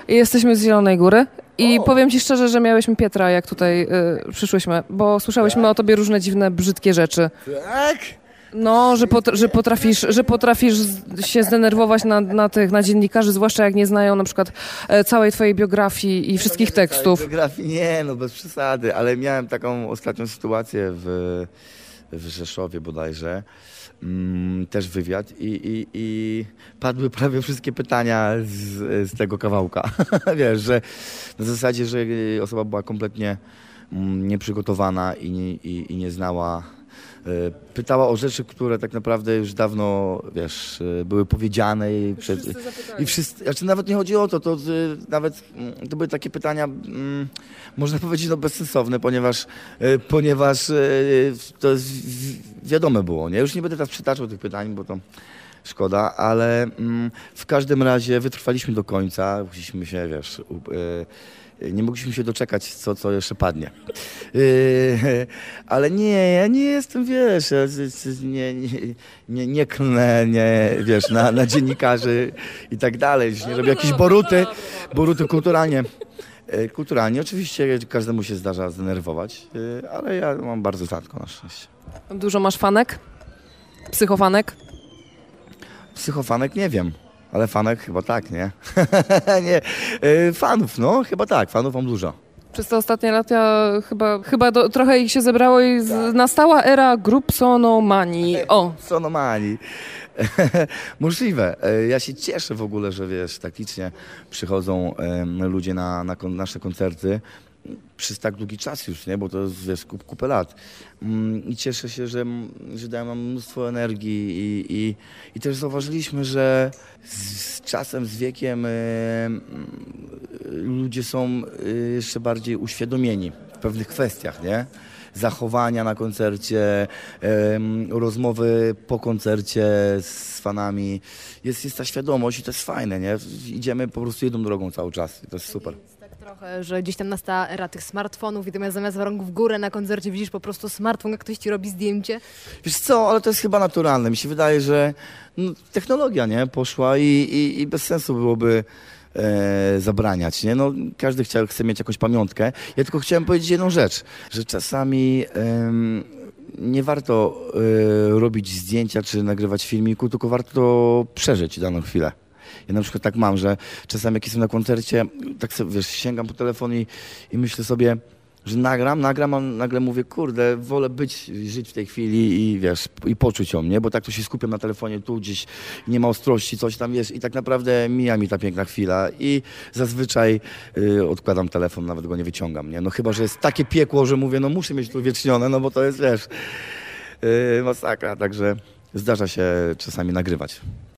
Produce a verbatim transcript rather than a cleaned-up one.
Jesteśmy z Zielonej Góry i O. powiem ci szczerze, że miałyśmy Pietra, jak tutaj y, przyszłyśmy, bo słyszałyśmy o tobie różne dziwne, brzydkie rzeczy. Tak? No, że, pot, że, potrafisz, że potrafisz z- się zdenerwować na, na tych, na dziennikarzy, zwłaszcza jak nie znają na przykład e, całej twojej biografii i wszystkich tekstów. Geografii nie, no bez przesady, ale miałem taką ostatnią sytuację w, w Rzeszowie bodajże, mm, też wywiad i, i, i padły prawie wszystkie pytania z, z tego kawałka. Wiesz, że na zasadzie, że osoba była kompletnie mm, nieprzygotowana i, nie- i, i nie znała. e, Pytała o rzeczy, które tak naprawdę już dawno, wiesz, e, były powiedziane i, przed, i wszyscy, znaczy nawet nie chodzi o to, to y, nawet mm, to były takie pytania, mm, można powiedzieć, no bezsensowne, ponieważ, y, ponieważ y, to jest wi- wiadome było, nie? Już nie będę teraz przytaczał tych pytań, bo to szkoda, ale mm, w każdym razie wytrwaliśmy do końca, musieliśmy się, wiesz, u, y, nie mogliśmy się doczekać, co, co jeszcze padnie. Yy, ale nie, ja nie jestem, wiesz, ja z- z- nie, nie, nie, nie klnę, nie, wiesz, na, na dziennikarzy i tak dalej. Już nie robię jakieś boruty, boruty kulturalnie. Yy, Kulturalnie oczywiście każdemu się zdarza zdenerwować, yy, ale ja mam bardzo rzadko na szczęście. Dużo masz fanek? Psychofanek? Psychofanek nie wiem, ale fanek chyba tak, nie? nie. Yy, Fanów, no chyba tak, fanów mam dużo. Przez te ostatnie lata chyba, chyba do, trochę ich się zebrało i z, nastała era grupsonomanii. O, Sonomanii. Możliwe. E, Ja się cieszę w ogóle, że wiesz, tak licznie przychodzą em, ludzie na, na kon- nasze koncerty przez tak długi czas już, nie? Bo to jest, wiesz, kup, kupę lat. Mm, I cieszę się, że, m- że dają nam mnóstwo energii i, i, i też zauważyliśmy, że z, z czasem, z wiekiem em, ludzie są y, jeszcze bardziej uświadomieni w pewnych kwestiach, nie? Zachowania na koncercie, em, rozmowy po koncercie z fanami. Jest, jest ta świadomość i to jest fajne, nie? Idziemy po prostu jedną drogą cały czas i to jest super. Tak trochę, że gdzieś tam nastała era tych smartfonów i zamiast zamiast rąk w górę na koncercie widzisz po prostu smartfon, jak ktoś ci robi zdjęcie. Wiesz co, ale to jest chyba naturalne. Mi się wydaje, że no, technologia, nie? Poszła i, i, i bez sensu byłoby e, zabraniać, nie? No, każdy chciał, chce mieć jakąś pamiątkę. Ja tylko chciałem powiedzieć jedną rzecz, że czasami em, nie warto e, robić zdjęcia czy nagrywać filmiku, tylko warto przeżyć daną chwilę. Ja na przykład tak mam, że czasami jak jestem na koncercie, tak sobie, wiesz, sięgam po telefon i, i myślę sobie, że nagram, nagram, a nagle mówię, kurde, wolę być, żyć w tej chwili i wiesz, i poczuć ją, nie? Bo tak to się skupiam na telefonie, tu gdzieś nie ma ostrości, coś tam, wiesz, i tak naprawdę mija mi ta piękna chwila i zazwyczaj y, odkładam telefon, nawet go nie wyciągam, nie? No chyba, że jest takie piekło, że mówię, no muszę mieć to uwiecznione, no bo to jest, wiesz, y, masakra, także zdarza się czasami nagrywać.